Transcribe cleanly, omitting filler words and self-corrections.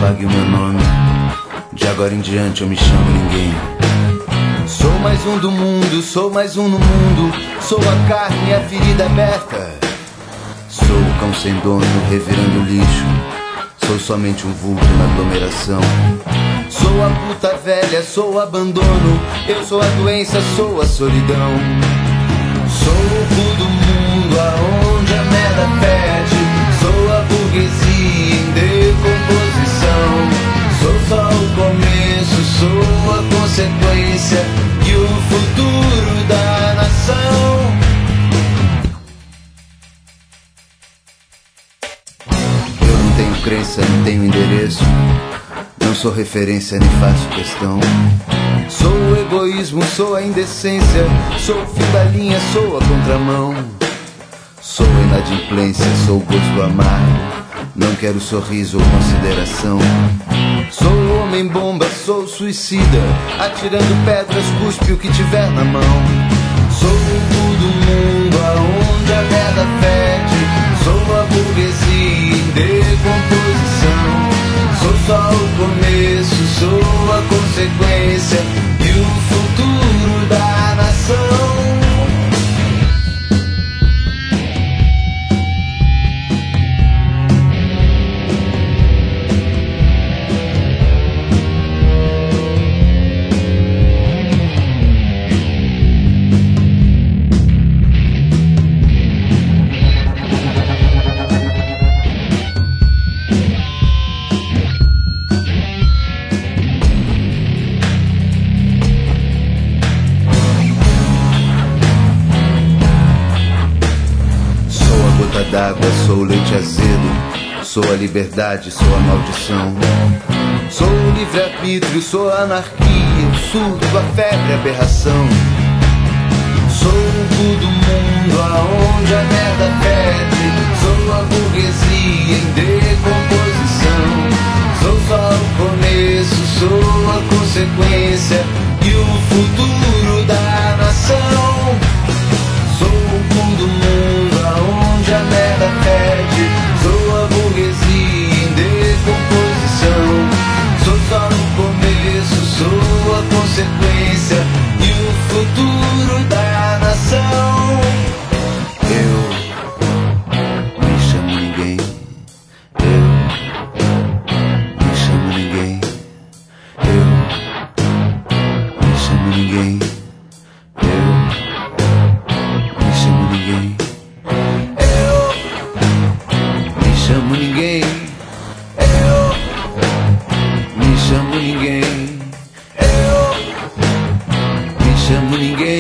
apague o meu nome. De agora em diante eu me chamo ninguém. Sou mais um do mundo, sou mais um no mundo. Sou a carne e a ferida aberta. Sou o cão sem dono revirando lixo. Sou somente um vulto na aglomeração. Sou a puta velha, sou o abandono. Eu sou a doença, sou a solidão. Sou o cu do mundo aonde a merda fede. Sou a burguesia em decomposição. Sou só o começo, sou a consequência e o futuro da nação. Eu não tenho crença, não tenho endereço. Não sou referência nem faço questão. Sou o egoísmo, sou a indecência. Sou o fim da linha, sou a contramão. Sou a inadimplência, sou o gosto amargo. Não quero sorriso ou consideração. Sou o homem bomba, sou o suicida. Atirando pedras, cuspe o que tiver na mão. Sou o cu do mundo aonde a merda fede. Sou a burguesia em decomposição. Sou só o começo, sou a consequência e o futuro da nação. D'água, sou o leite azedo. Sou a liberdade, sou a maldição. Sou o livre-arbítrio, sou a anarquia, o surto, a febre, a aberração. Sou o cu do mundo aonde a merda fede. Sou a burguesia em decomposição. Sou só o começo, sou a consequência e o futuro da nação. Sou o cu do mundo aonde a merda fede. Sou a burguesia em decomposição. Sou só o começo, sou a consequência e o futuro da nação. Eu me chamo ninguém. Eu me chamo ninguém. Eu me chamo ninguém. Chamo ninguém, eu me chamo ninguém, eu me chamo ninguém.